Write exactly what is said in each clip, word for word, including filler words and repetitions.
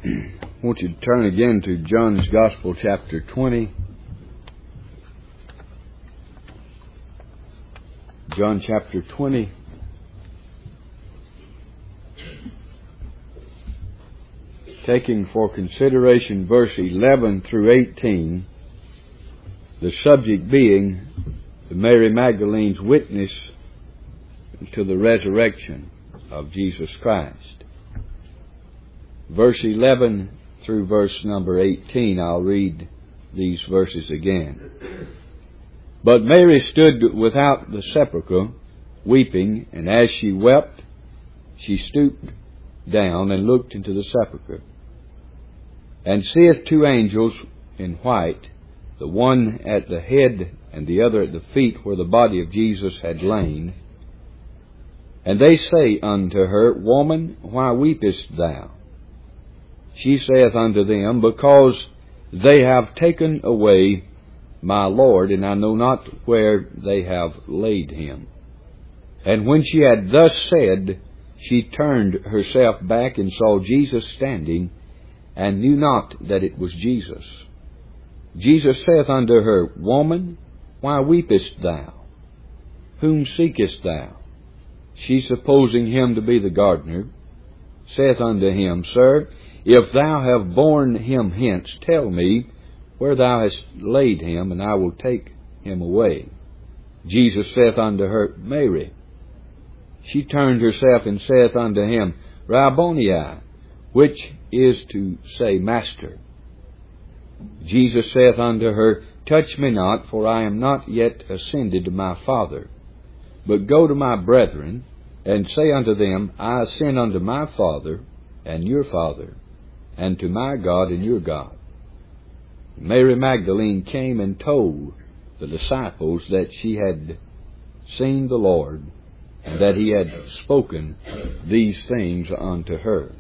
I want you to turn again to John's Gospel, chapter twenty. John chapter twenty. Taking for consideration verse eleven through eighteen, the subject being Mary Magdalene's witness to the resurrection of Jesus Christ. Verse eleven through verse number eighteen, I'll read these verses again. But Mary stood without the sepulchre, weeping, and as she wept, she stooped down and looked into the sepulchre, and seeth two angels in white, the one at the head and the other at the feet where the body of Jesus had lain. And they say unto her, Woman, why weepest thou? She saith unto them, Because they have taken away my Lord, and I know not where they have laid him. And when she had thus said, she turned herself back and saw Jesus standing, and knew not that it was Jesus. Jesus saith unto her, Woman, why weepest thou? Whom seekest thou? She, supposing him to be the gardener, saith unto him, Sir, if thou have borne him hence, tell me where thou hast laid him, and I will take him away. Jesus saith unto her, Mary. She turned herself and saith unto him, Rabboni, which is to say, Master. Jesus saith unto her, Touch me not, for I am not yet ascended to my Father. But go to my brethren, and say unto them, I ascend unto my Father and your Father, and to my God and your God. Mary Magdalene came and told the disciples that she had seen the Lord, and that he had spoken these things unto her.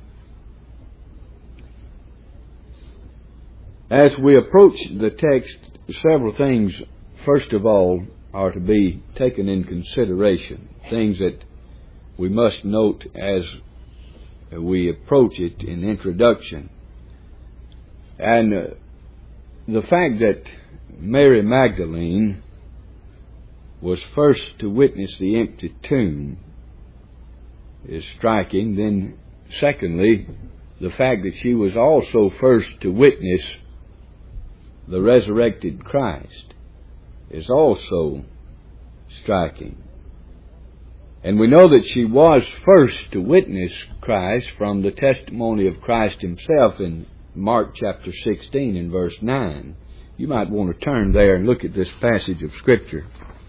As we approach the text, several things, first of all, are to be taken in consideration, things that we must note as we approach it in introduction. And uh, the fact that Mary Magdalene was first to witness the empty tomb is striking. Then, secondly, the fact that she was also first to witness the resurrected Christ is also striking. And we know that she was first to witness Christ from the testimony of Christ himself in Mark chapter sixteen and verse nine. You might want to turn there and look at this passage of Scripture.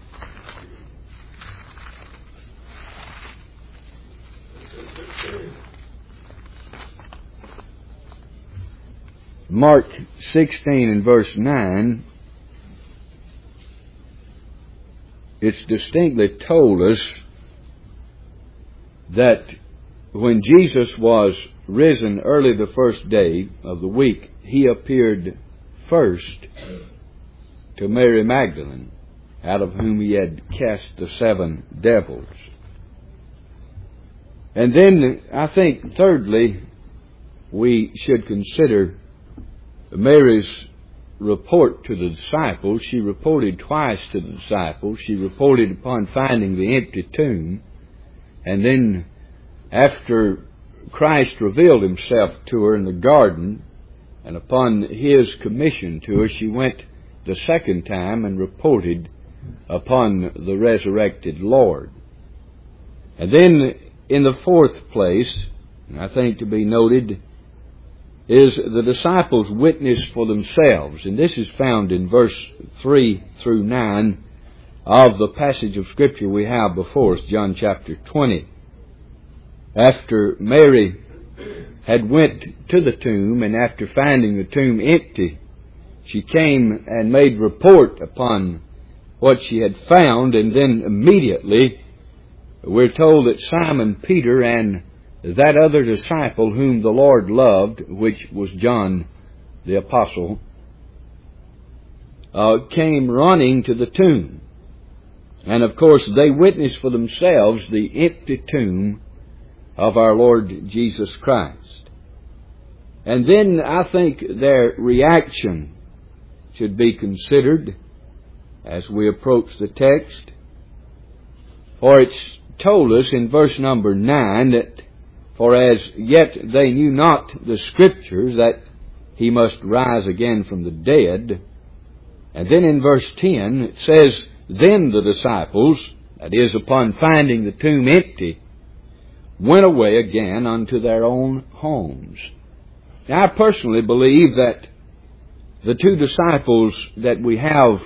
Mark sixteen and verse nine, it's distinctly told us that when Jesus was risen early the first day of the week, he appeared first to Mary Magdalene, out of whom he had cast the seven devils. And then, I think, thirdly, we should consider Mary's report to the disciples. She reported twice to the disciples. She reported upon finding the empty tomb. And then, after Christ revealed himself to her in the garden, and upon his commission to her, she went the second time and reported upon the resurrected Lord. And then, in the fourth place, and I think to be noted, is the disciples' witness for themselves. And this is found in verse three through nine of the passage of Scripture we have before us, John chapter twenty. After Mary had went to the tomb, and after finding the tomb empty, she came and made report upon what she had found, and then immediately we're told that Simon Peter and that other disciple whom the Lord loved, which was John the Apostle, uh, came running to the tomb. And of course they witnessed for themselves the empty tomb of our Lord Jesus Christ. And then I think their reaction should be considered as we approach the text. For it's told us in verse number nine that, for as yet they knew not the Scriptures that he must rise again from the dead. And then in verse ten it says, then the disciples, that is, upon finding the tomb empty, went away again unto their own homes. Now I personally believe that the two disciples that we have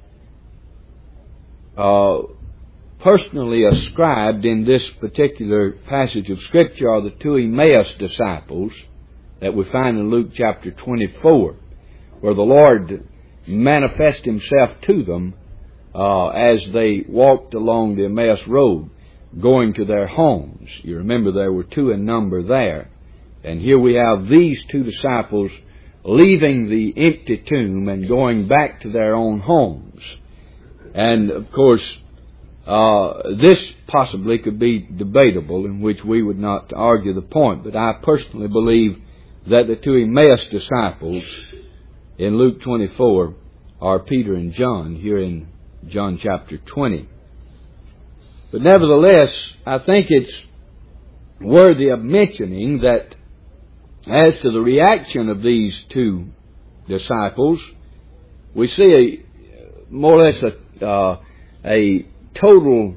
uh, personally ascribed in this particular passage of Scripture are the two Emmaus disciples that we find in Luke chapter twenty-four, where the Lord manifests Himself to them uh, as they walked along the Emmaus road, going to their homes. You remember there were two in number there. And here we have these two disciples leaving the empty tomb and going back to their own homes. And, of course, uh, this possibly could be debatable, in which we would not argue the point. But I personally believe that the two Emmaus disciples in Luke twenty-four are Peter and John, here in John chapter twenty. But nevertheless, I think it's worthy of mentioning that as to the reaction of these two disciples, we see a, more or less a, uh, a total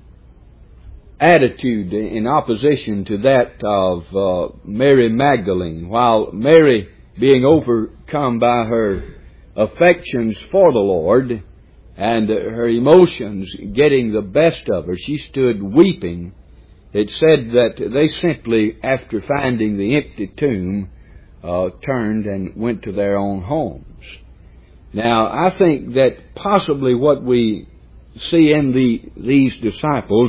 attitude in opposition to that of uh, Mary Magdalene. While Mary, being overcome by her affections for the Lord and her emotions getting the best of her, she stood weeping. It said that they simply, after finding the empty tomb, uh, turned and went to their own homes. Now, I think that possibly what we see in the these disciples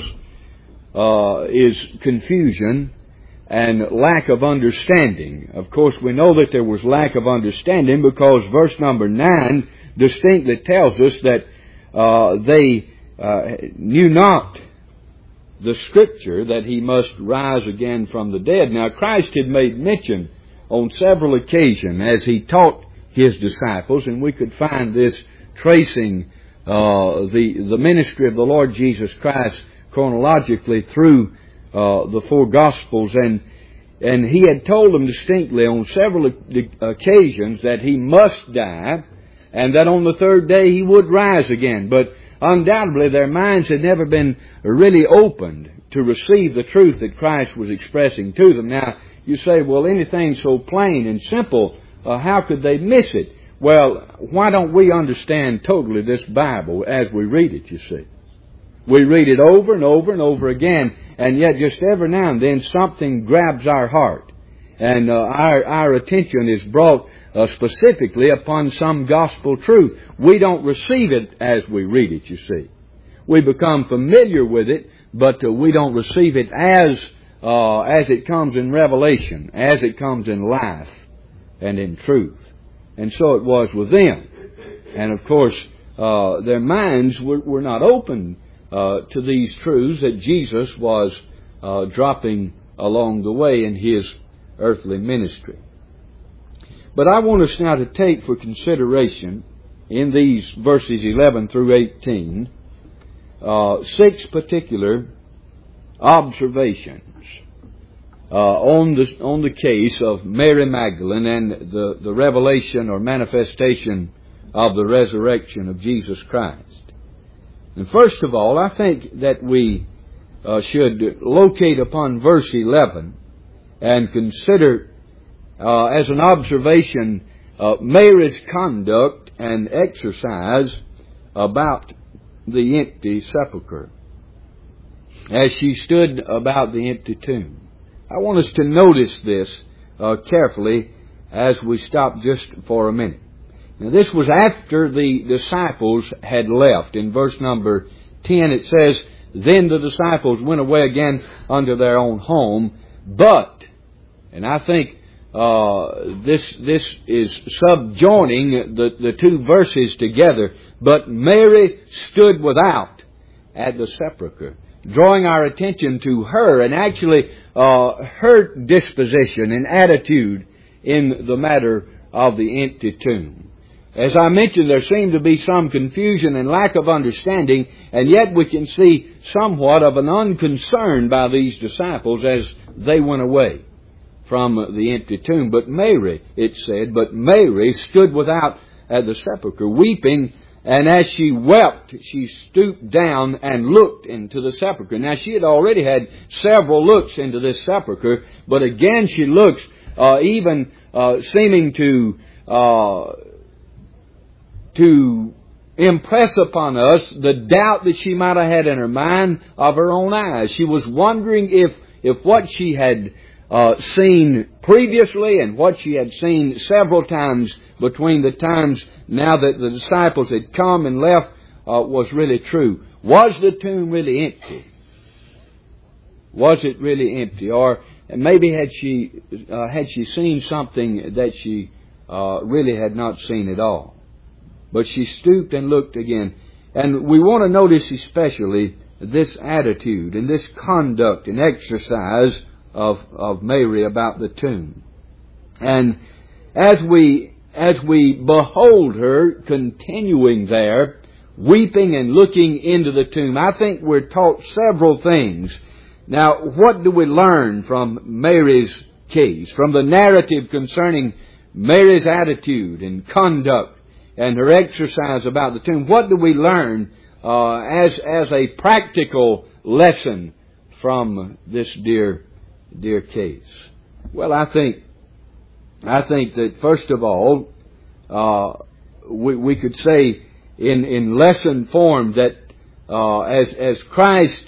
uh, is confusion and lack of understanding. Of course, we know that there was lack of understanding because verse number nine distinctly tells us that uh, they uh, knew not the Scripture that He must rise again from the dead. Now, Christ had made mention on several occasions as He taught His disciples, and we could find this tracing uh, the the ministry of the Lord Jesus Christ chronologically through uh, the four Gospels, and and He had told them distinctly on several occasions that He must die, and that on the third day He would rise again. But undoubtedly, their minds had never been really opened to receive the truth that Christ was expressing to them. Now, you say, well, anything so plain and simple, uh, how could they miss it? Well, why don't we understand totally this Bible as we read it, you see? We read it over and over and over again, and yet just every now and then something grabs our heart, and uh, our, our attention is brought Uh, specifically upon some gospel truth. We don't receive it as we read it, you see. We become familiar with it, but uh, we don't receive it as uh, as it comes in revelation, as it comes in life and in truth. And so it was with them. And of course, uh, their minds were, were not open uh, to these truths that Jesus was uh, dropping along the way in His earthly ministry. But I want us now to take for consideration in these verses eleven through eighteen uh, six particular observations uh, on the on the case of Mary Magdalene and the, the revelation or manifestation of the resurrection of Jesus Christ. And first of all, I think that we uh, should locate upon verse eleven and consider Uh, as an observation, uh, Mary's conduct and exercise about the empty sepulchre as she stood about the empty tomb. I want us to notice this uh, carefully as we stop just for a minute. Now, this was after the disciples had left. In verse number ten it says, then the disciples went away again unto their own home, but, and I think Uh, this this is subjoining the, the two verses together. But Mary stood without at the sepulchre, drawing our attention to her and actually uh, her disposition and attitude in the matter of the empty tomb. As I mentioned, there seemed to be some confusion and lack of understanding, and yet we can see somewhat of an unconcern by these disciples as they went away from the empty tomb. But Mary, it said, but Mary stood without at the sepulchre, weeping, and as she wept, she stooped down and looked into the sepulchre. Now, she had already had several looks into this sepulchre, but again she looks, uh, even uh, seeming to uh, to impress upon us the doubt that she might have had in her mind of her own eyes. She was wondering if if what she had uh, seen previously and what she had seen several times between the times now that the disciples had come and left uh, was really true. Was the tomb really empty? Was it really empty? Or maybe had she uh, had she seen something that she uh, really had not seen at all? But she stooped and looked again. And we want to notice especially this attitude and this conduct and exercise of, of Mary about the tomb. And as we, as we behold her continuing there, weeping and looking into the tomb, I think we're taught several things. Now, what do we learn from Mary's case, from the narrative concerning Mary's attitude and conduct and her exercise about the tomb? What do we learn uh, as as a practical lesson from this dear dear case? Well, I think I think that first of all, uh, we we could say in in lesson form that uh, as as Christ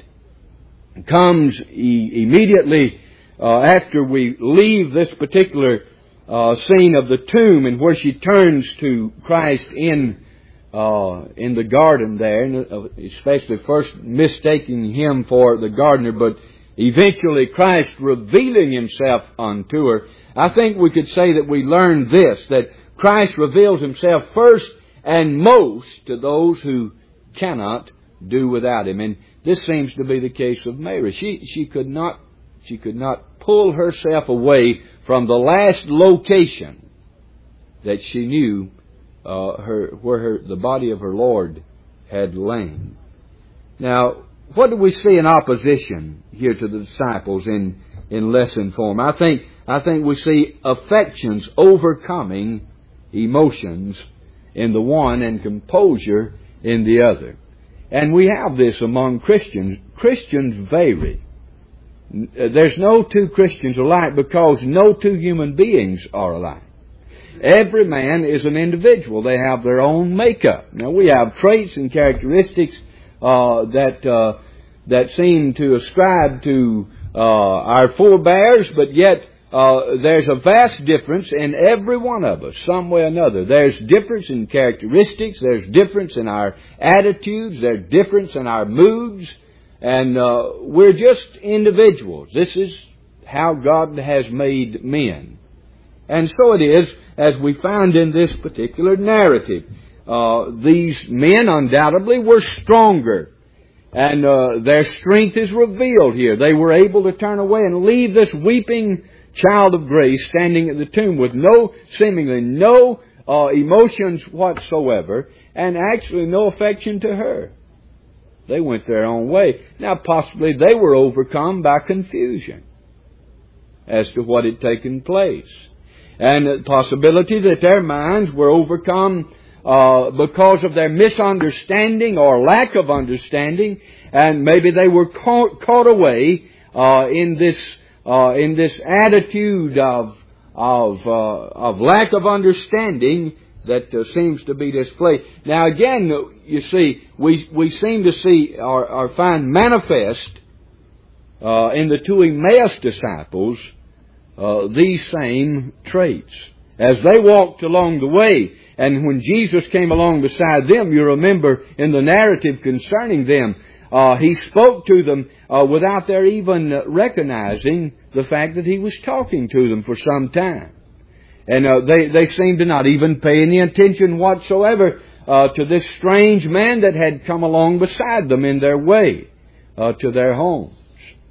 comes e- immediately uh, after we leave this particular Uh, scene of the tomb, and where she turns to Christ in uh, in the garden there, especially first mistaking Him for the gardener, but eventually Christ revealing Himself unto her. I think we could say that we learn this, that Christ reveals Himself first and most to those who cannot do without Him. And this seems to be the case of Mary. She she could not she could not pull herself away from the last location that she knew uh, her where her, the body of her Lord had lain. Now, what do we see in opposition here to the disciples in in lesson form? I think I think we see affections overcoming emotions in the one and composure in the other. And we have this among Christians. Christians vary. There's no two Christians alike because no two human beings are alike. Every man is an individual. They have their own makeup. Now, we have traits and characteristics uh, that uh, that seem to ascribe to uh, our forebears, but yet uh, there's a vast difference in every one of us, some way or another. There's difference in characteristics. There's difference in our attitudes. There's difference in our moods. And uh, we're just individuals. This is how God has made men. And so it is, as we find in this particular narrative. Uh, these men undoubtedly were stronger. And uh, their strength is revealed here. They were able to turn away and leave this weeping child of grace standing at the tomb with no, seemingly no uh, emotions whatsoever, and actually no affection to her. They went their own way. Now, possibly they were overcome by confusion as to what had taken place. And the possibility that their minds were overcome uh, because of their misunderstanding or lack of understanding, and maybe they were caught, caught away uh, in this uh, in this attitude of of uh, of lack of understanding that uh, seems to be displayed. Now again, you see, we we seem to see or, or find manifest uh, in the two Emmaus disciples uh, these same traits. As they walked along the way, and when Jesus came along beside them, you remember in the narrative concerning them, uh, He spoke to them uh, without their even recognizing the fact that He was talking to them for some time. And uh, they, they seemed to not even pay any attention whatsoever uh, to this strange man that had come along beside them in their way uh, to their homes.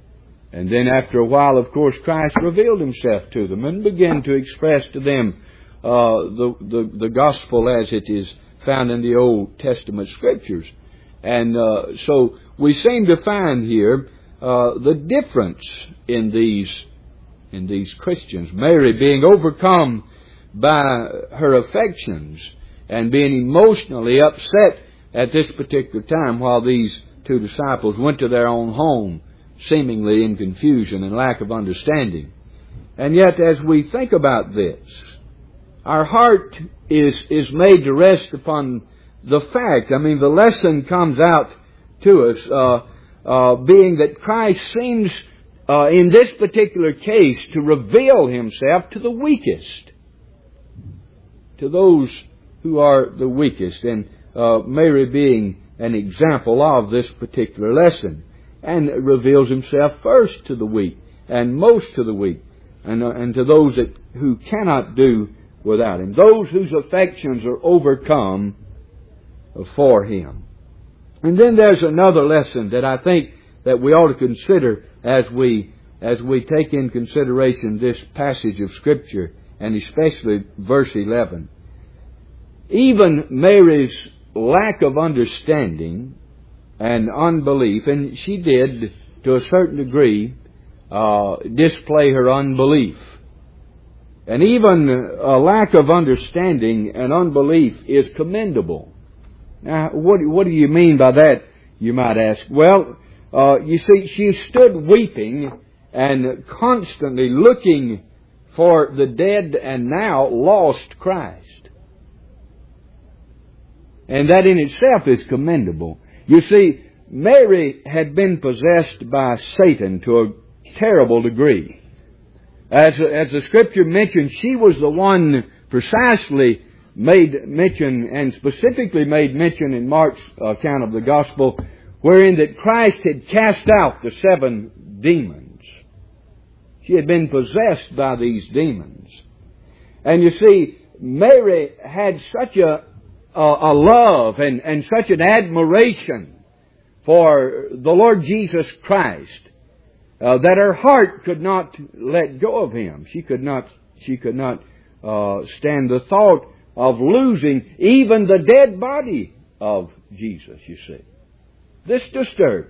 And then after a while, of course, Christ revealed Himself to them and began to express to them uh, the, the, the gospel as it is found in the Old Testament Scriptures. And uh, so we seem to find here uh, the difference in these, in these Christians. Mary being overcome by her affections and being emotionally upset at this particular time while these two disciples went to their own home, seemingly in confusion and lack of understanding. And yet, as we think about this, our heart is, is made to rest upon the fact, I mean, the lesson comes out to us, uh, uh, being that Christ seems, uh, in this particular case, to reveal Himself to the weakest, to those who are the weakest, and uh, Mary being an example of this particular lesson, and reveals Himself first to the weak, and most to the weak, and, uh, and to those that who cannot do without Him, those whose affections are overcome for Him. And then there's another lesson that I think that we ought to consider as we as we take in consideration this passage of Scripture, and especially verse eleven. Even Mary's lack of understanding and unbelief, and she did, to a certain degree, uh, display her unbelief. And even a lack of understanding and unbelief is commendable. Now, what, what do you mean by that, you might ask? Well, uh, you see, she stood weeping and constantly looking for the dead and now lost Christ. And that in itself is commendable. You see, Mary had been possessed by Satan to a terrible degree. As, as the Scripture mentions, she was the one precisely made mention, and specifically made mention in Mark's account of the Gospel, wherein that Christ had cast out the seven demons. She had been possessed by these demons. And you see, Mary had such a a love and, and such an admiration for the Lord Jesus Christ uh, that her heart could not let go of Him. She could not, she could not uh, stand the thought of losing even the dead body of Jesus, you see. This disturbed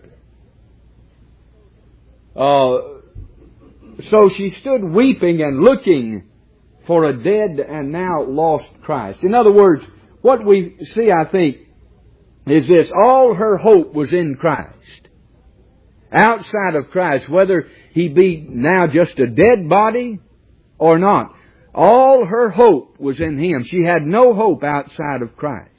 her. Uh, so she stood weeping and looking for a dead and now lost Christ. In other words, what we see, I think, is this. All her hope was in Christ. Outside of Christ, whether He be now just a dead body or not, all her hope was in Him. She had no hope outside of Christ.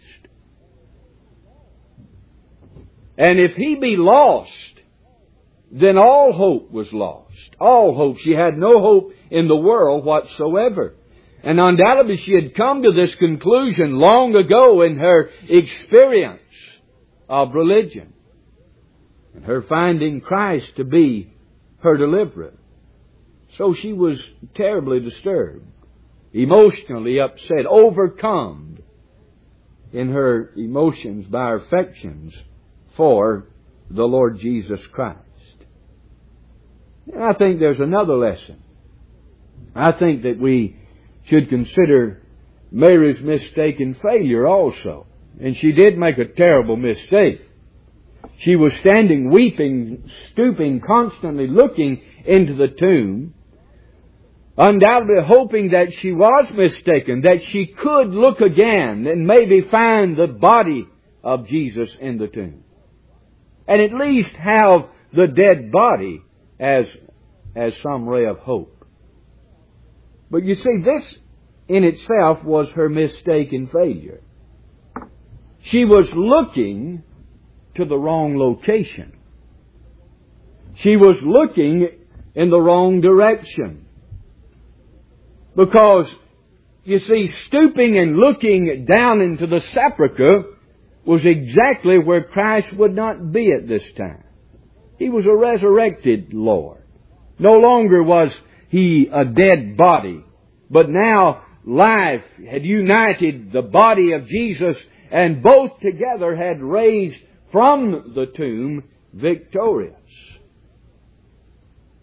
And if He be lost, then all hope was lost. All hope. She had no hope in the world whatsoever. And undoubtedly she had come to this conclusion long ago in her experience of religion, and her finding Christ to be her deliverer. So she was terribly disturbed, emotionally upset, overcome in her emotions by her affections for the Lord Jesus Christ. And I think there's another lesson. I think that we should consider Mary's mistaken failure also. And she did make a terrible mistake. She was standing weeping, stooping, constantly looking into the tomb, undoubtedly hoping that she was mistaken, that she could look again and maybe find the body of Jesus in the tomb, and at least have the dead body as, as some ray of hope. But you see, this in itself was her mistaken failure. She was looking to the wrong location. She was looking in the wrong direction. Because, you see, stooping and looking down into the sepulchre was exactly where Christ would not be at this time. He was a resurrected Lord. No longer was He a dead body, but now life had united the body of Jesus, and both together had raised from the tomb victorious.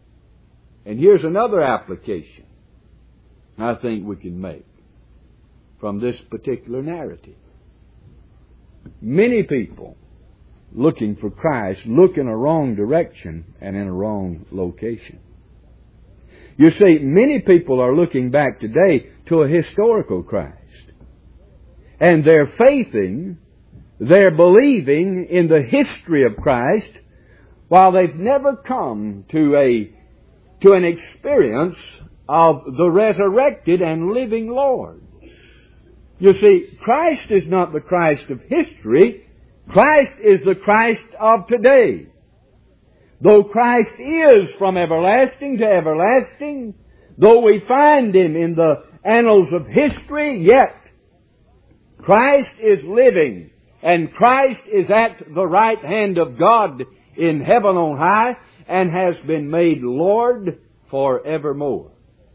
And here's another application I think we can make from this particular narrative. Many people looking for Christ look in a wrong direction and in a wrong location. You see, many people are looking back today to a historical Christ. And they're faithing, they're believing in the history of Christ, while they've never come to a to an experience of the resurrected and living Lord. You see, Christ is not the Christ of history. Christ is the Christ of today. Though Christ is from everlasting to everlasting, though we find Him in the annals of history, yet Christ is living, and Christ is at the right hand of God in heaven on high, and has been made Lord forevermore.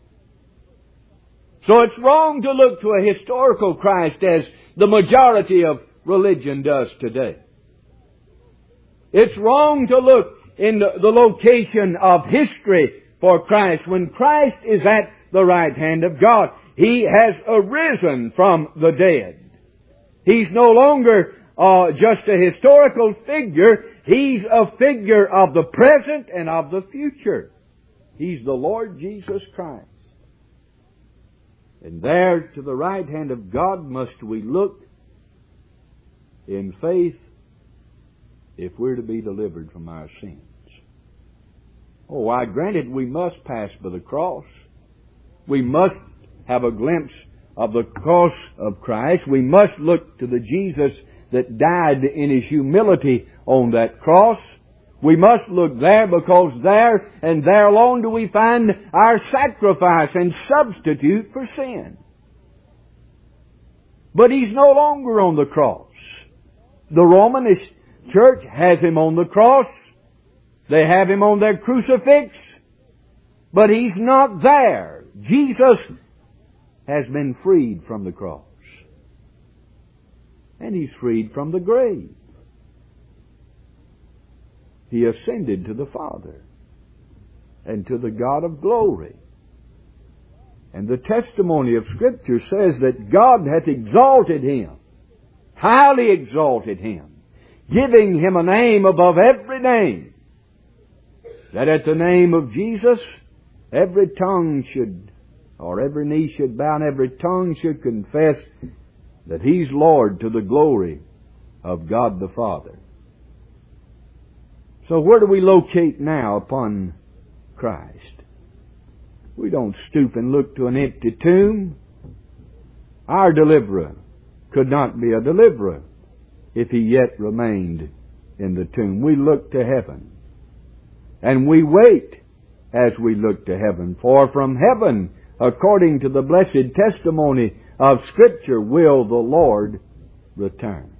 So it's wrong to look to a historical Christ as the majority of religion does today. It's wrong to look in the, the location of history for Christ when Christ is at the right hand of God. He has arisen from the dead. He's no longer uh, just a historical figure. He's a figure of the present and of the future. He's the Lord Jesus Christ. And there to the right hand of God must we look in faith if we're to be delivered from our sins. Oh, I granted we must pass by the cross. We must have a glimpse of the cross of Christ. We must look to the Jesus that died in His humility on that cross. We must look there because there and there alone do we find our sacrifice and substitute for sin. But He's no longer on the cross. The Roman Church has Him on the cross. They have Him on their crucifix. But He's not there. Jesus has been freed from the cross. And He's freed from the grave. He ascended to the Father and to the God of glory. And the testimony of Scripture says that God hath exalted Him, highly exalted Him, giving Him a name above every name, that at the name of Jesus every tongue should, or every knee should bow and every tongue should confess that He's Lord to the glory of God the Father. So where do we locate now upon Christ? We don't stoop and look to an empty tomb. Our deliverer could not be a deliverer if He yet remained in the tomb. We look to heaven. And we wait as we look to heaven. For from heaven, according to the blessed testimony of Scripture, will the Lord return.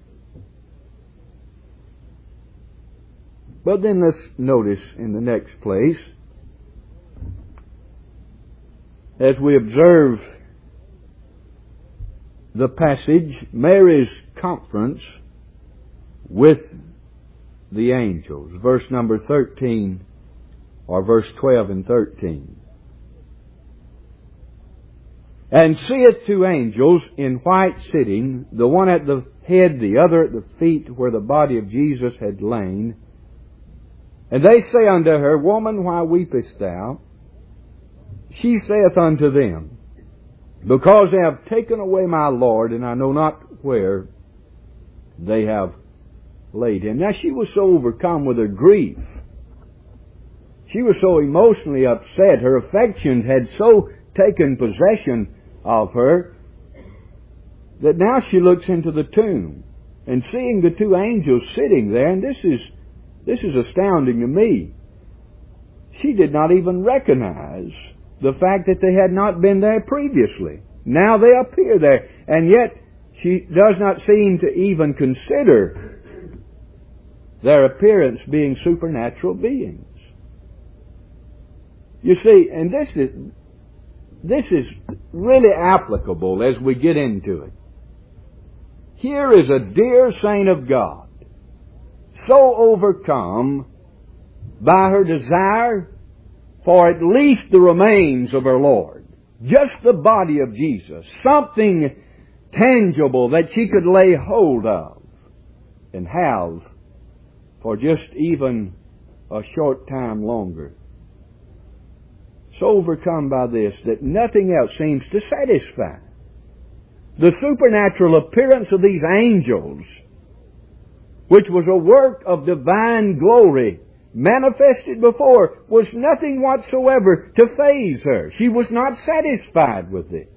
But then let's notice in the next place, as we observe the passage, Mary's conference with the angels. Verse number thirteen, or verse twelve and thirteen. And seeth two angels in white sitting, the one at the head, the other at the feet, where the body of Jesus had lain. And they say unto her, Woman, why weepest thou? She saith unto them, Because they have taken away my Lord, and I know not where they have laid Him. Now she was so overcome with her grief. She was so emotionally upset. Her affections had so taken possession of her that now she looks into the tomb and seeing the two angels sitting there, and this is This is astounding to me. She did not even recognize the fact that they had not been there previously. Now they appear there, and yet she does not seem to even consider their appearance being supernatural beings. You see, and this is this is really applicable as we get into it. Here is a dear saint of God, so overcome by her desire for at least the remains of her Lord. Just the body of Jesus. Something tangible that she could lay hold of and have for just even a short time longer. So overcome by this that nothing else seems to satisfy. The supernatural appearance of these angels, which was a work of divine glory, manifested before, was nothing whatsoever to faze her. She was not satisfied with this.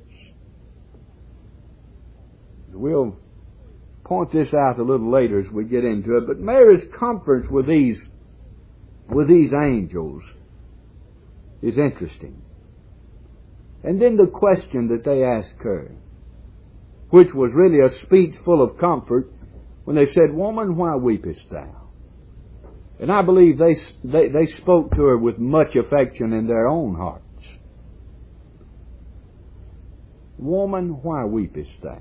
We'll point this out a little later as we get into it, but Mary's conference with these, with these angels is interesting. And then the question that they asked her, which was really a speech full of comfort, when they said, "Woman, why weepest thou?" And I believe they, they, they spoke to her with much affection in their own hearts. "Woman, why weepest thou?"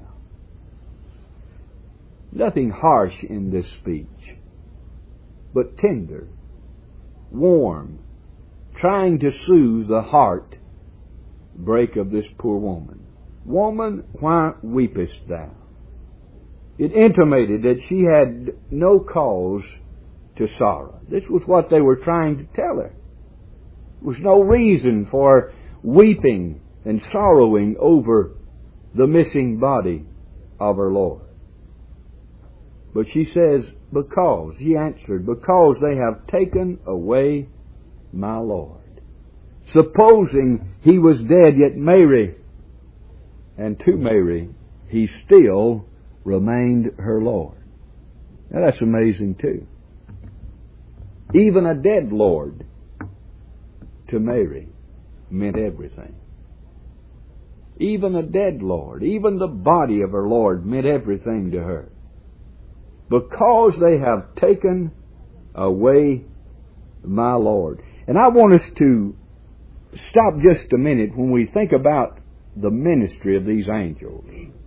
Nothing harsh in this speech, but tender, warm, trying to soothe the heart break of this poor woman. "Woman, why weepest thou?" It intimated that she had no cause to sorrow. This was what they were trying to tell her. There was no reason for weeping and sorrowing over the missing body of her Lord. But she says, because, he answered, because they have taken away my Lord. Supposing he was dead, yet Mary, and to Mary, he still remained her Lord. Now that's amazing too. Even a dead Lord, to Mary, meant everything. Even a dead Lord, even the body of her Lord meant everything to her. Because they have taken away my Lord. And I want us to stop just a minute when we think about the ministry of these angels.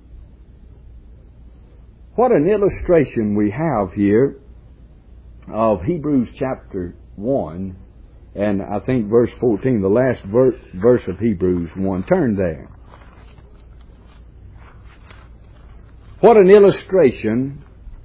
What an illustration we have here of Hebrews chapter one, and I think verse fourteen, the last verse, verse of Hebrews one. Turn there. What an illustration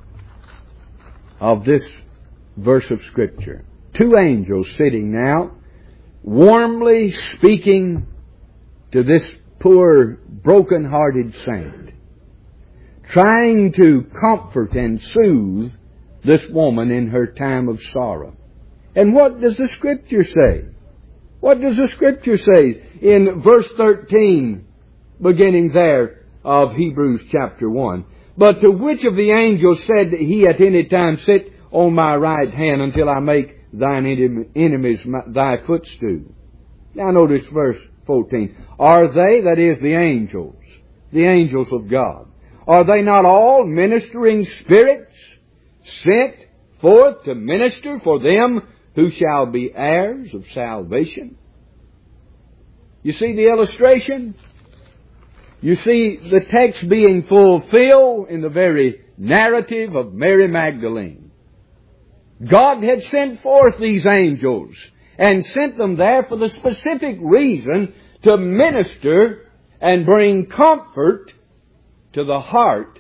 of this verse of Scripture. Two angels sitting now, warmly speaking to this poor, broken-hearted saint, trying to comfort and soothe this woman in her time of sorrow. And what does the Scripture say? What does the Scripture say in verse thirteen, beginning there of Hebrews chapter one? "But to which of the angels said he at any time, Sit on my right hand until I make thine enemies thy footstool?" Now notice verse fourteen. "Are they," that is the angels, the angels of God, "are they not all ministering spirits sent forth to minister for them who shall be heirs of salvation?" You see the illustration? You see the text being fulfilled in the very narrative of Mary Magdalene. God had sent forth these angels and sent them there for the specific reason to minister and bring comfort to the heart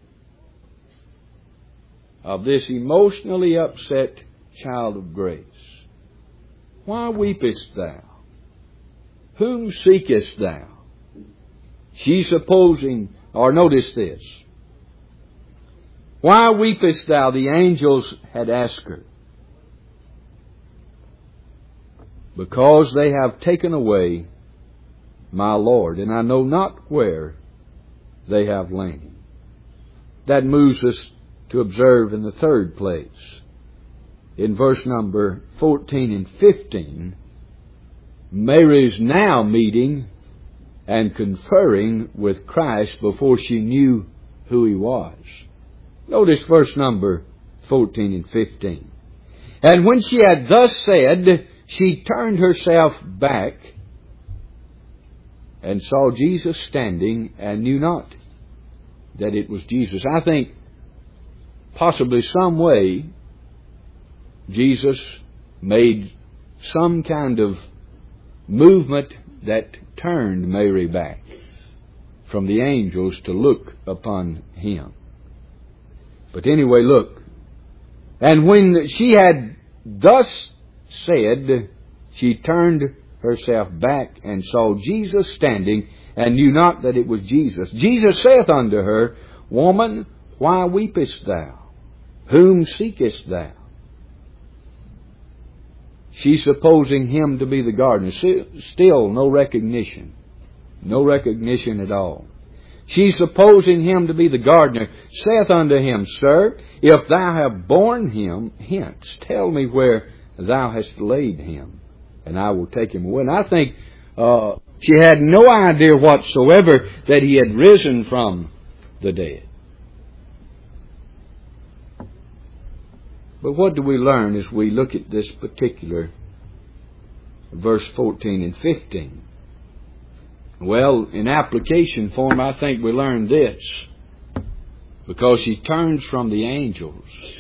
of this emotionally upset child of grace. "Why weepest thou? Whom seekest thou?" She's supposing, or notice this. "Why weepest thou?" the angels had asked her. "Because they have taken away my Lord, and I know not where they have laid him." That moves us to observe in the third place. In verse number fourteen and fifteen, Mary's now meeting and conferring with Christ before she knew who He was. Notice verse number fourteen and fifteen. "And when she had thus said, she turned herself back and saw Jesus standing, and knew not that it was Jesus." I think possibly some way Jesus made some kind of movement that turned Mary back from the angels to look upon him. But anyway, look. And when she had thus said, she turned herself back and saw Jesus standing, and knew not that it was Jesus. Jesus saith unto her, Woman, why weepest thou? Whom seekest thou? She's supposing him to be the gardener. Still no recognition. No recognition at all. She's supposing him to be the gardener. Saith unto him, Sir, if thou have borne him, hence, tell me where thou hast laid him, and I will take him away. And I think uh, she had no idea whatsoever that he had risen from the dead. But what do we learn as we look at this particular verse fourteen and fifteen? Well, in application form, I think we learn this. Because she turns from the angels,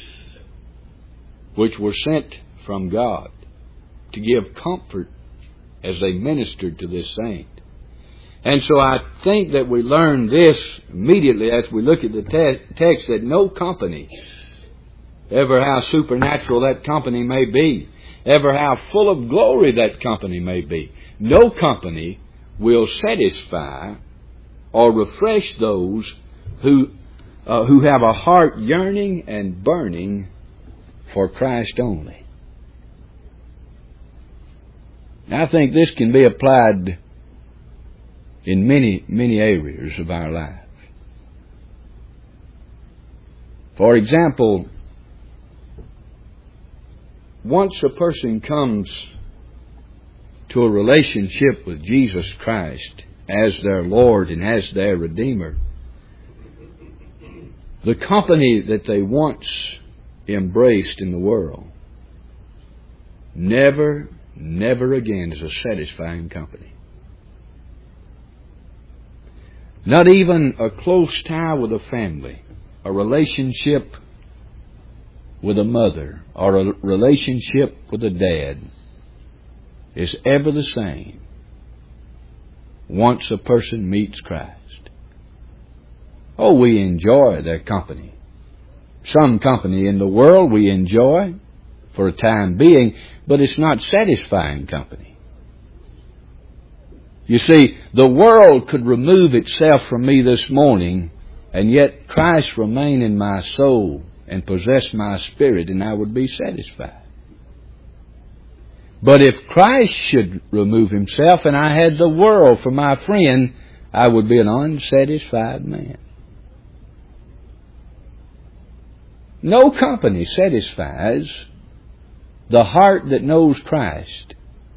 which were sent from God, to give comfort as they ministered to this saint. And so I think that we learn this immediately as we look at the te- text, that no company, ever how supernatural that company may be, ever how full of glory that company may be, no company will satisfy or refresh those who uh, who have a heart yearning and burning for Christ only. Now, I think this can be applied in many, many areas of our lives. For example, once a person comes to a relationship with Jesus Christ as their Lord and as their Redeemer, the company that they once embraced in the world never, never again is a satisfying company. Not even a close tie with a family, a relationship with a mother, or a relationship with a dad is ever the same once a person meets Christ. Oh, we enjoy their company. Some company in the world we enjoy for a time being, but it's not satisfying company. You see, the world could remove itself from me this morning, and yet Christ remain in my soul and possess my spirit, and I would be satisfied. But if Christ should remove himself and I had the world for my friend, I would be an unsatisfied man. No company satisfies the heart that knows Christ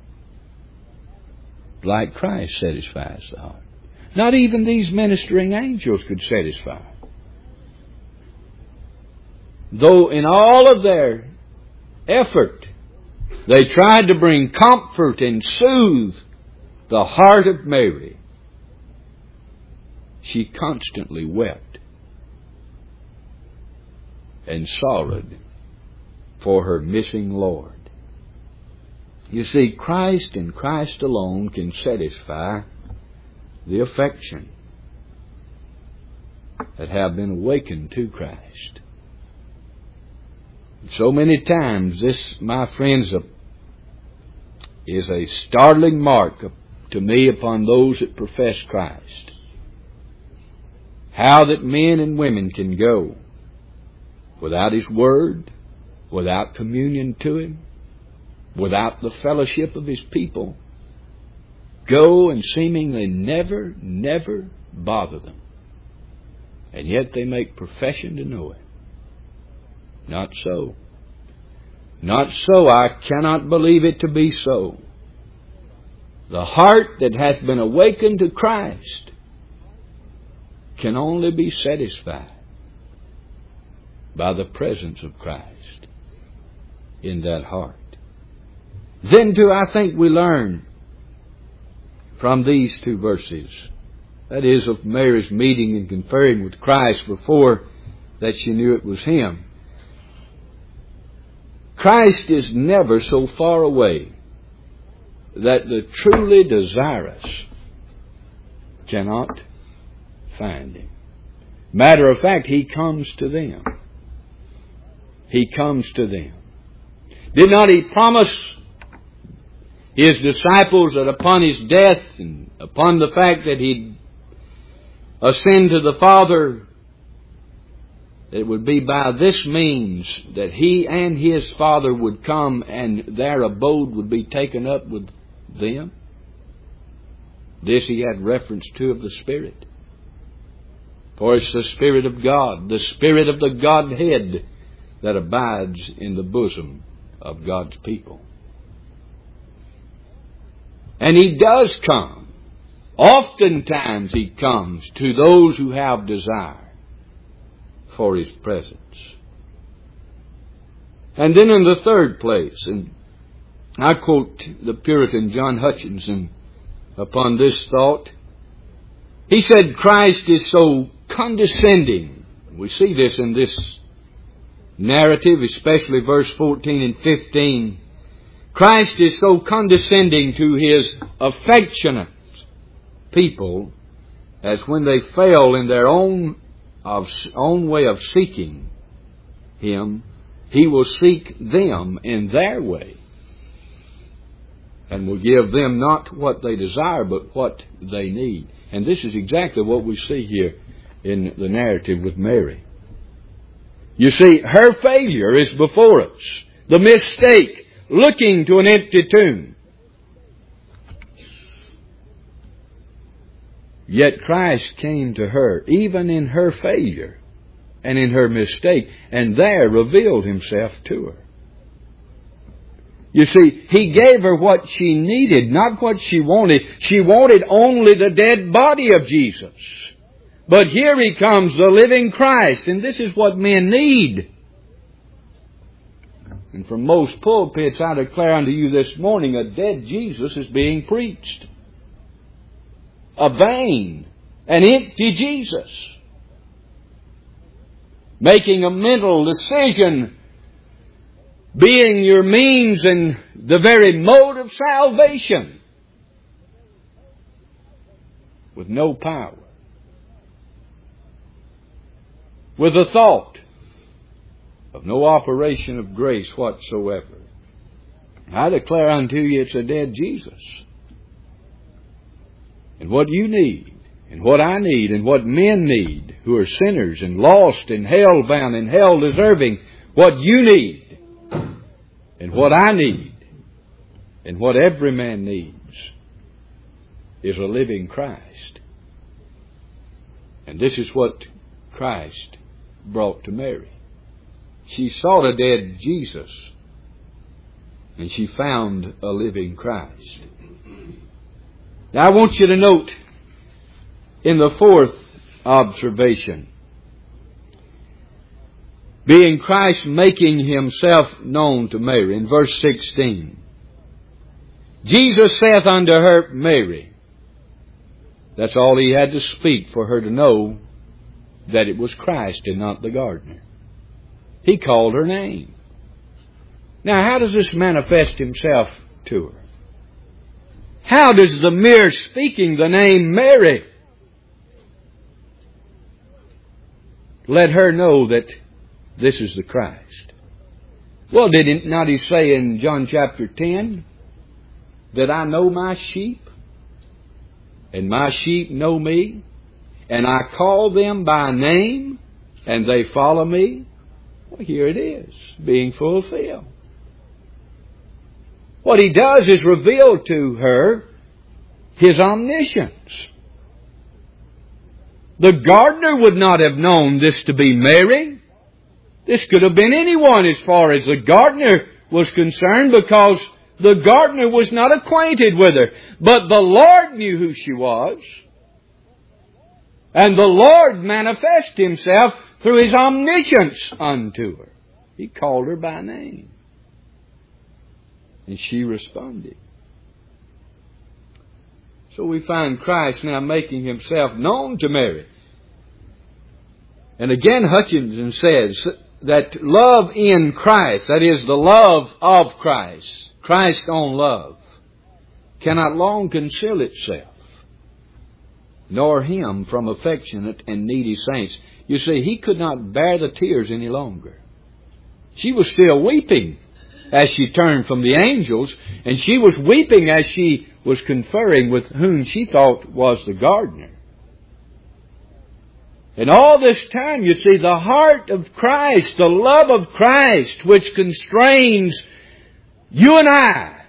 like Christ satisfies the heart. Not even these ministering angels could satisfy. Though in all of their effort, they tried to bring comfort and soothe the heart of Mary, she constantly wept and sorrowed for her missing Lord. You see, Christ and Christ alone can satisfy the affection that have been awakened to Christ. So many times this, my friends, is a startling mark to me upon those that profess Christ. How that men and women can go without His Word, without communion to Him, without the fellowship of His people, go and seemingly never, never bother them. And yet they make profession to know Him. Not so. Not so. I cannot believe it to be so. The heart that hath been awakened to Christ can only be satisfied by the presence of Christ in that heart. Then too, I think we learn from these two verses, that is, of Mary's meeting and conferring with Christ before that she knew it was Him. Christ is never so far away that the truly desirous cannot find Him. Matter of fact, He comes to them. He comes to them. Did not He promise His disciples that upon His death and upon the fact that He'd ascend to the Father, it would be by this means that He and His Father would come and their abode would be taken up with them? This He had reference to of the Spirit. For it's the Spirit of God, the Spirit of the Godhead, that abides in the bosom of God's people. And He does come. Oftentimes He comes to those who have desire for His presence. And then in the third place, and I quote the Puritan John Hutchinson upon this thought, he said, Christ is so condescending. We see this in this narrative, especially verse fourteen and fifteen. Christ is so condescending to His affectionate people as when they fail in their own, of, own way of seeking Him, He will seek them in their way and will give them not what they desire but what they need. And this is exactly what we see here in the narrative with Mary. You see, her failure is before us. The mistake, looking to an empty tomb. Yet Christ came to her, even in her failure and in her mistake, and there revealed Himself to her. You see, He gave her what she needed, not what she wanted. She wanted only the dead body of Jesus. But here He comes, the living Christ, and this is what men need. And from most pulpits, I declare unto you this morning, a dead Jesus is being preached. A vain, an empty Jesus. Making a mental decision, being your means and the very mode of salvation, with no power. With a thought of no operation of grace whatsoever. I declare unto you it's a dead Jesus. And what you need, and what I need, and what men need, who are sinners and lost and hell-bound and hell-deserving, what you need, and what I need, and what every man needs, is a living Christ. And this is what Christ brought to Mary. She sought a dead Jesus, and she found a living Christ. Now I want you to note in the fourth observation, being Christ making Himself known to Mary, in verse sixteen. Jesus saith unto her, Mary. That's all He had to speak for her to know that it was Christ and not the gardener. He called her name. Now, how does this manifest Himself to her? How does the mere speaking the name Mary let her know that this is the Christ? Well, did it not He say in John chapter ten that I know my sheep and my sheep know me? And I call them by name, and they follow me. Well, here it is, being fulfilled. What He does is reveal to her His omniscience. The gardener would not have known this to be Mary. This could have been anyone as far as the gardener was concerned, because the gardener was not acquainted with her. But the Lord knew who she was. And the Lord manifested Himself through His omniscience unto her. He called her by name. And she responded. So we find Christ now making Himself known to Mary. And again Hutchinson says that love in Christ, that is the love of Christ, Christ's own love, cannot long conceal itself, nor him from affectionate and needy saints. You see, he could not bear the tears any longer. She was still weeping as she turned from the angels, and she was weeping as she was conferring with whom she thought was the gardener. And all this time, you see, the heart of Christ, the love of Christ, which constrains you and I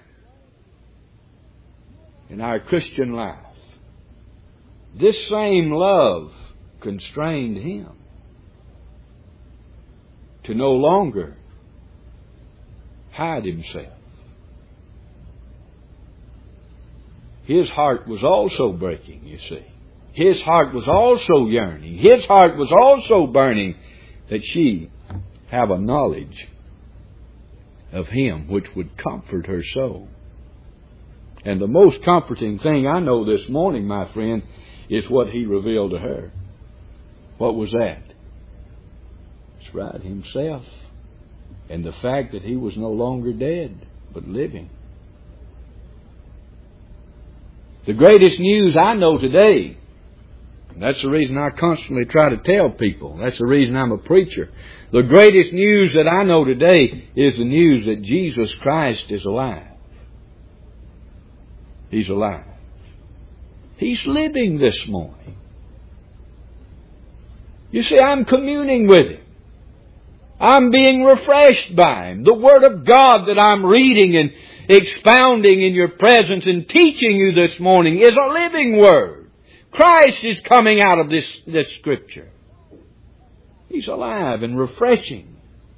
in our Christian life, this same love constrained him to no longer hide himself. His heart was also breaking, you see. His heart was also yearning. His heart was also burning that she have a knowledge of Him which would comfort her soul. And the most comforting thing I know this morning, my friend, is what He revealed to her. What was that? It's right, Himself. And the fact that He was no longer dead, but living. The greatest news I know today, and that's the reason I constantly try to tell people, that's the reason I'm a preacher. The greatest news that I know today is the news that Jesus Christ is alive. He's alive. He's living this morning. You see, I'm communing with Him. I'm being refreshed by Him. The Word of God that I'm reading and expounding in your presence and teaching you this morning is a living Word. Christ is coming out of this, this Scripture. He's alive and refreshing.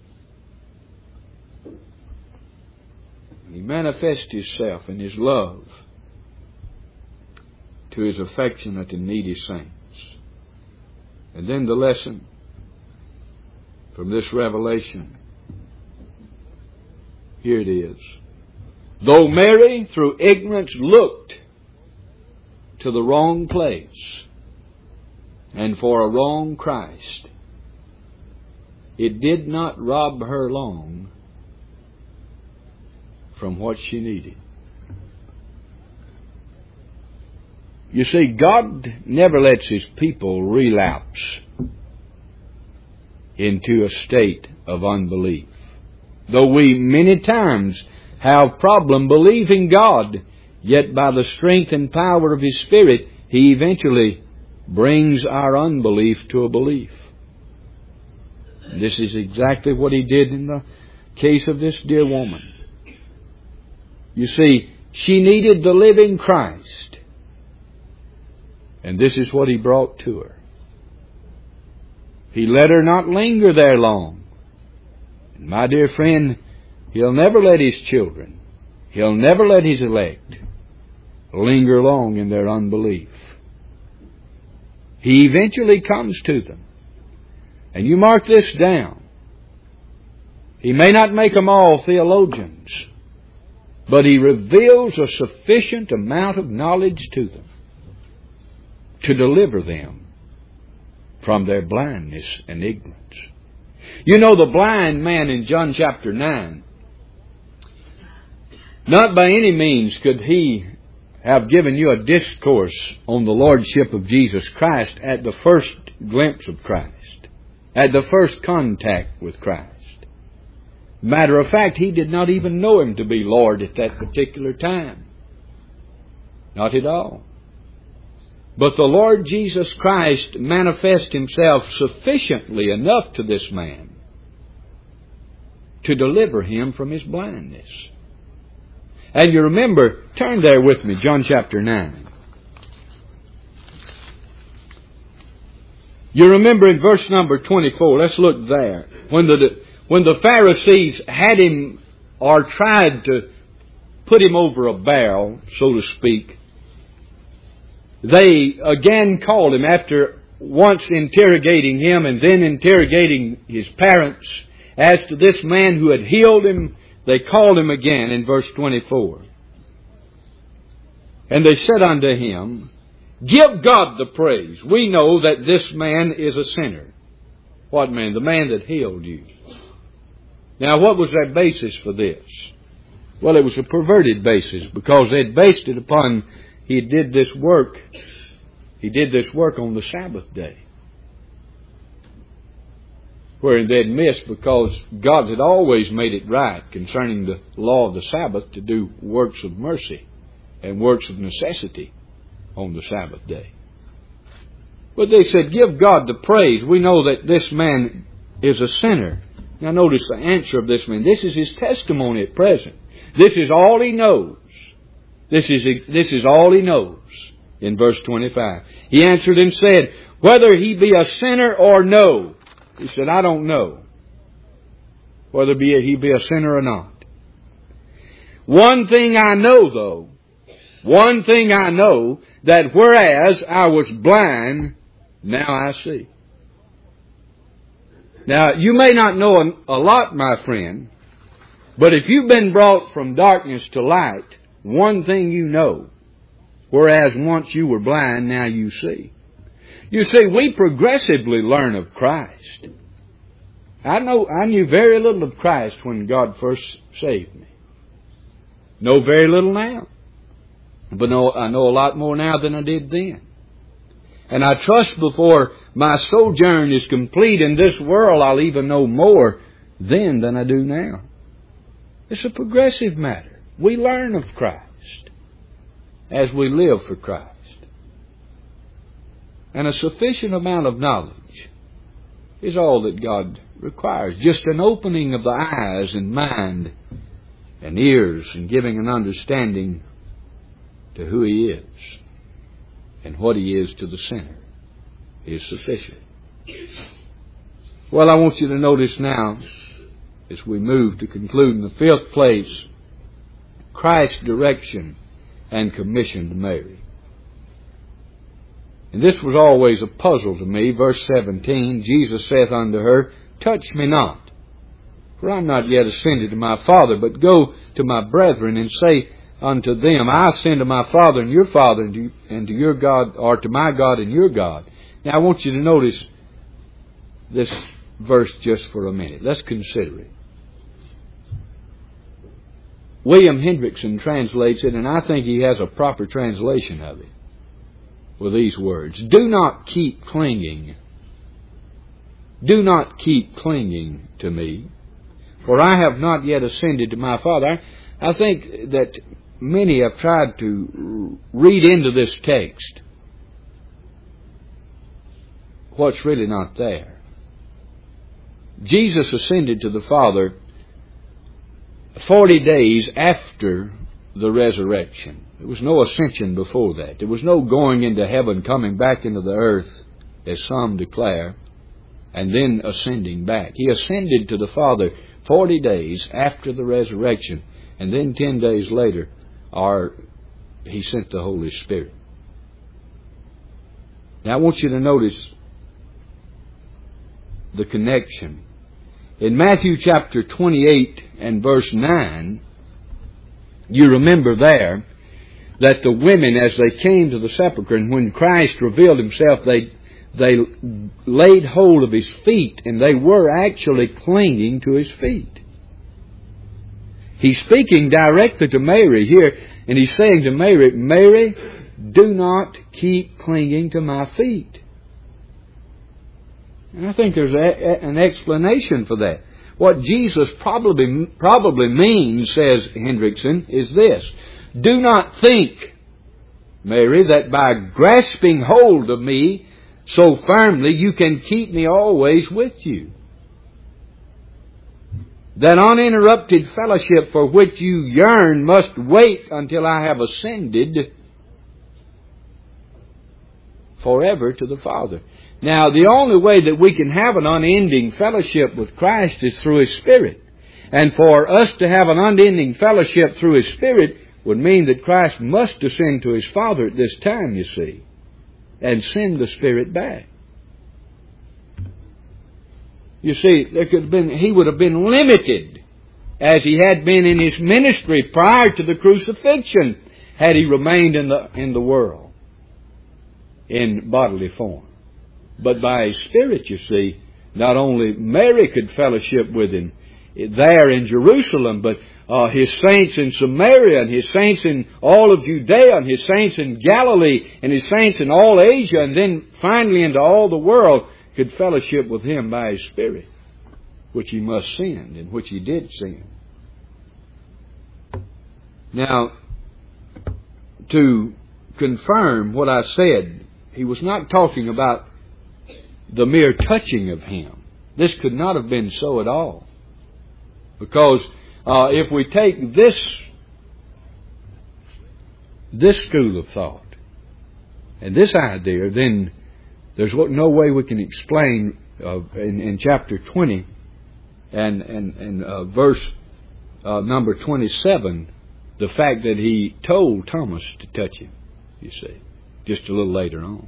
He manifests Himself in His love to His affectionate and needy saints. And then the lesson from this revelation. Here it is. Though Mary, through ignorance, looked to the wrong place and for a wrong Christ, it did not rob her long from what she needed. You see, God never lets His people relapse into a state of unbelief. Though we many times have problem believing God, yet by the strength and power of His Spirit, He eventually brings our unbelief to a belief. This is exactly what He did in the case of this dear woman. You see, she needed the living Christ. And this is what He brought to her. He let her not linger there long. And my dear friend, He'll never let His children, He'll never let His elect linger long in their unbelief. He eventually comes to them. And you mark this down. He may not make them all theologians, but He reveals a sufficient amount of knowledge to them to deliver them from their blindness and ignorance. You know, the blind man in John chapter nine, not by any means could he have given you a discourse on the Lordship of Jesus Christ at the first glimpse of Christ, at the first contact with Christ. Matter of fact, he did not even know Him to be Lord at that particular time. Not at all. But the Lord Jesus Christ manifests Himself sufficiently enough to this man to deliver him from his blindness. And you remember, turn there with me, John chapter nine. You remember in verse number twenty-four, let's look there. When the, when the Pharisees had Him, or tried to put Him over a barrel, so to speak, they again called Him after once interrogating Him and then interrogating His parents as to this man who had healed him. They called Him again in verse twenty-four. And they said unto Him, Give God the praise. We know that this man is a sinner. What man? The man that healed you. Now, what was their basis for this? Well, it was a perverted basis because they'd based it upon he did this work. He did this work on the Sabbath day, where they'd missed because God had always made it right concerning the law of the Sabbath to do works of mercy and works of necessity on the Sabbath day. But they said, give God the praise. We know that this man is a sinner. Now notice the answer of this man. This is his testimony at present. This is all he knows. This is, this is all he knows. In verse twenty-five. He answered and said, whether he be a sinner or no. He said, I don't know whether be a, he be a sinner or not. One thing I know though, one thing I know, that whereas I was blind, now I see. Now, you may not know a, a lot, my friend, but if you've been brought from darkness to light, one thing you know, whereas once you were blind, now you see. You see, we progressively learn of Christ. I know, I knew very little of Christ when God first saved me. Know very little now. But know, I know a lot more now than I did then. And I trust before my sojourn is complete in this world, I'll even know more then than I do now. It's a progressive matter. We learn of Christ as we live for Christ. And a sufficient amount of knowledge is all that God requires. Just an opening of the eyes and mind and ears and giving an understanding to who He is and what He is to the sinner is sufficient. Well, I want you to notice now, as we move to conclude, in the fifth place, Christ's direction and commission to Mary. And this was always a puzzle to me. Verse seventeen, Jesus saith unto her, touch me not, for I am not yet ascended to my Father, but go to my brethren and say unto them, I ascend to my Father and your Father, and to, and to your God, or to my God and your God. Now I want you to notice this verse just for a minute. Let's consider it. William Hendrickson translates it, and I think he has a proper translation of it, with these words. Do not keep clinging. Do not keep clinging to me, for I have not yet ascended to my Father. I, I think that many have tried to read into this text what's really not there. Jesus ascended to the Father forty days after the resurrection. There was no ascension before that. There was no going into heaven, coming back into the earth, as some declare, and then ascending back. He ascended to the Father forty days after the resurrection, and then ten days later, or He sent the Holy Spirit. Now I want you to notice the connection. In Matthew chapter twenty-eight and verse nine, you remember there that the women, as they came to the sepulchre, and when Christ revealed Himself, they they laid hold of His feet, and they were actually clinging to His feet. He's speaking directly to Mary here, and He's saying to Mary, Mary, do not keep clinging to my feet. And I think there's a, a, an explanation for that. What Jesus probably probably means, says Hendrickson, is this. Do not think, Mary, that by grasping hold of me so firmly you can keep me always with you. That uninterrupted fellowship for which you yearn must wait until I have ascended forever to the Father. Now, the only way that we can have an unending fellowship with Christ is through His Spirit. And for us to have an unending fellowship through His Spirit would mean that Christ must ascend to His Father at this time, you see, and send the Spirit back. You see, there could have been, He would have been limited, as He had been in His ministry prior to the crucifixion, had He remained in the, in the world in bodily form. But by His Spirit, you see, not only Mary could fellowship with Him there in Jerusalem, but uh, His saints in Samaria, and His saints in all of Judea, and His saints in Galilee, and His saints in all Asia, and then finally into all the world, could fellowship with Him by His Spirit, which He must send, and which He did send. Now, to confirm what I said, He was not talking about the mere touching of Him. This could not have been so at all. Because uh, if we take this, this school of thought and this idea, then there's no way we can explain uh, in, in chapter twenty and, and, and uh, verse uh, number twenty-seven, the fact that He told Thomas to touch Him, you see, just a little later on.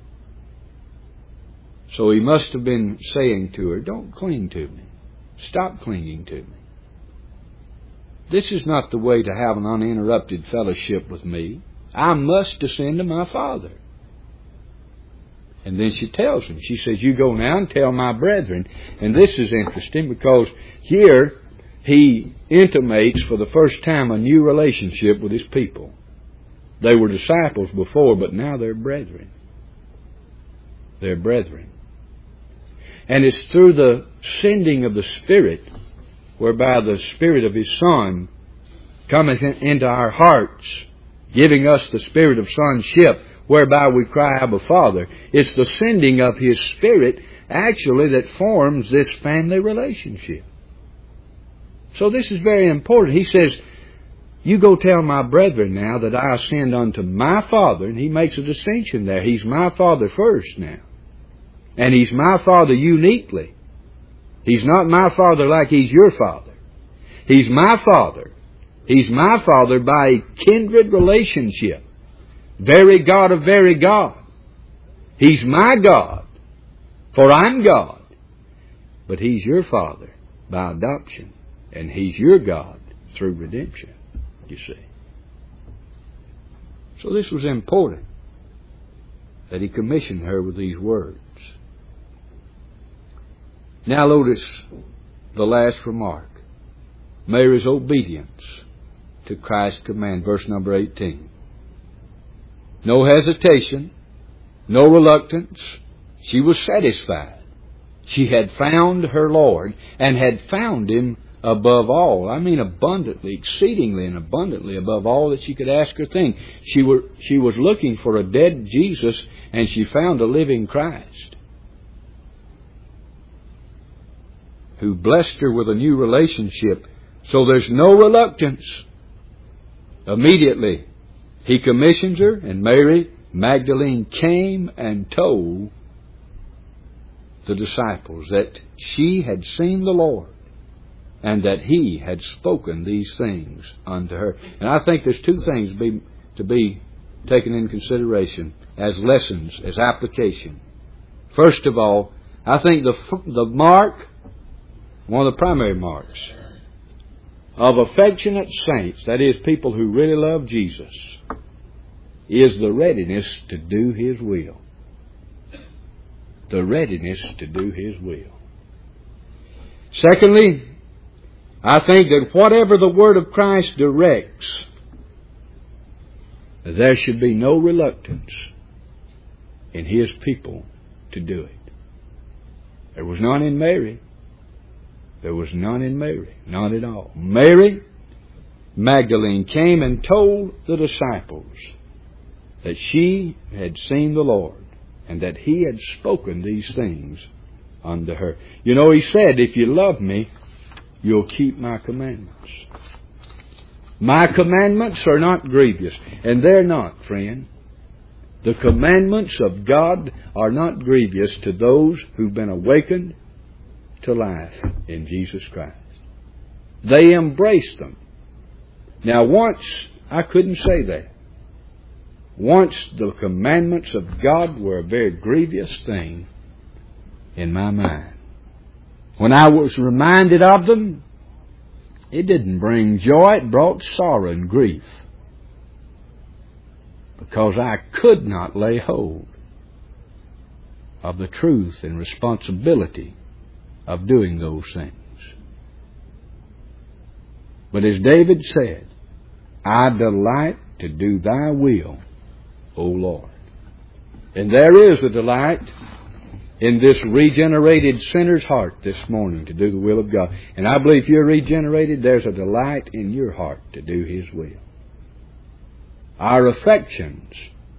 So He must have been saying to her, don't cling to me. Stop clinging to me. This is not the way to have an uninterrupted fellowship with me. I must descend to my Father. And then she tells him, she says, you go now and tell my brethren. And this is interesting because here He intimates for the first time a new relationship with His people. They were disciples before, but now they're brethren. They're brethren. And it's through the sending of the Spirit, whereby the Spirit of His Son cometh into our hearts, giving us the spirit of sonship, whereby we cry, Abba, Father. It's the sending of His Spirit, actually, that forms this family relationship. So this is very important. He says, you go tell my brethren now that I ascend unto my Father. And He makes a distinction there. He's my Father first now. And He's my Father uniquely. He's not my Father like He's your Father. He's my Father. He's my Father by a kindred relationship. Very God of very God. He's my God, for I'm God. But He's your Father by adoption. And He's your God through redemption, you see. So this was important, that He commissioned her with these words. Now notice the last remark. Mary's obedience to Christ's command. Verse number eighteen. No hesitation, no reluctance. She was satisfied. She had found her Lord and had found Him above all. I mean abundantly, exceedingly and abundantly above all that she could ask or think. She, were, she was looking for a dead Jesus, and she found a living Christ, who blessed her with a new relationship. So there's no reluctance. Immediately, He commissions her, and Mary Magdalene came and told the disciples that she had seen the Lord and that He had spoken these things unto her. And I think there's two things be, to be taken in consideration as lessons, as application. First of all, I think the the mark, one of the primary marks of affectionate saints, that is, people who really love Jesus, is the readiness to do His will. The readiness to do His will. Secondly, I think that whatever the Word of Christ directs, there should be no reluctance in His people to do it. There was none in Mary. There was none in Mary. None at all. Mary Magdalene came and told the disciples that she had seen the Lord and that He had spoken these things unto her. You know, He said, if you love me, you'll keep my commandments. My commandments are not grievous. And they're not, friend. The commandments of God are not grievous to those who've been awakened to life in Jesus Christ. They embrace them. Now once, I couldn't say that. Once the commandments of God were a very grievous thing in my mind. When I was reminded of them, it didn't bring joy, it brought sorrow and grief. Because I could not lay hold of the truth and responsibility of doing those things. But as David said, I delight to do thy will, O Lord. And there is a delight in this regenerated sinner's heart this morning to do the will of God. And I believe if you're regenerated, there's a delight in your heart to do His will. Our affections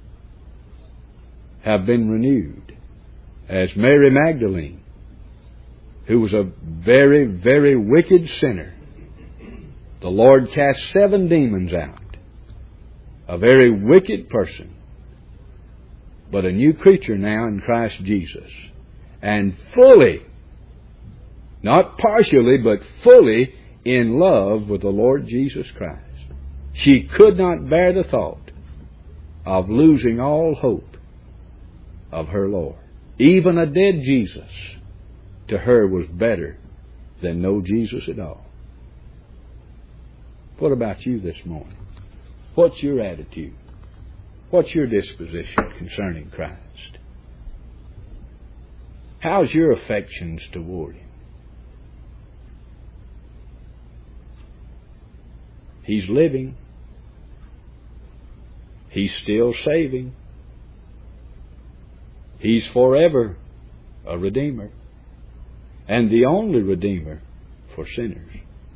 have been renewed. As Mary Magdalene, who was a very, very wicked sinner, the Lord cast seven demons out. A very wicked person, but a new creature now in Christ Jesus. And fully, not partially, but fully in love with the Lord Jesus Christ. She could not bear the thought of losing all hope of her Lord. Even a dead Jesus to her was better than no Jesus at all. What about you this morning? What's your attitude? What's your disposition concerning Christ? How's your affections toward Him? He's living. He's still saving. He's forever a Redeemer, and the only Redeemer for sinners.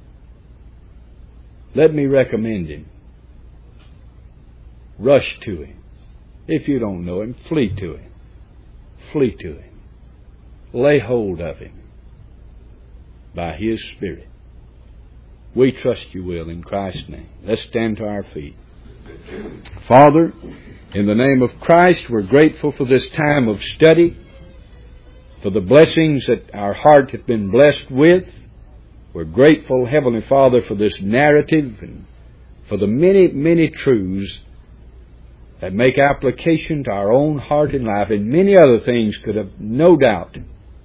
Let me recommend Him. Rush to Him. If you don't know Him, flee to Him. Flee to Him. Lay hold of Him by His Spirit. We trust You will in Christ's name. Let's stand to our feet. Father, in the name of Christ, we're grateful for this time of study, for the blessings that our heart has been blessed with. We're grateful, Heavenly Father, for this narrative and for the many, many truths that make application to our own heart and life, and many other things could have no doubt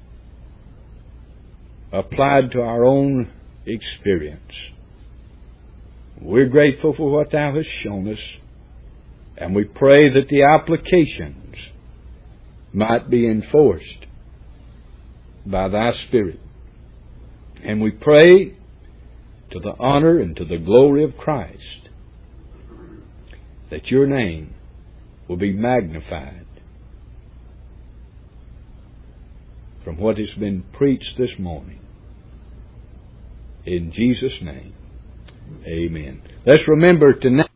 applied to our own experience. We're grateful for what Thou hast shown us, and we pray that the applications might be enforced by Thy Spirit. And we pray to the honor and to the glory of Christ that Your name will be magnified from what has been preached this morning. In Jesus' name, amen. Let's remember tonight.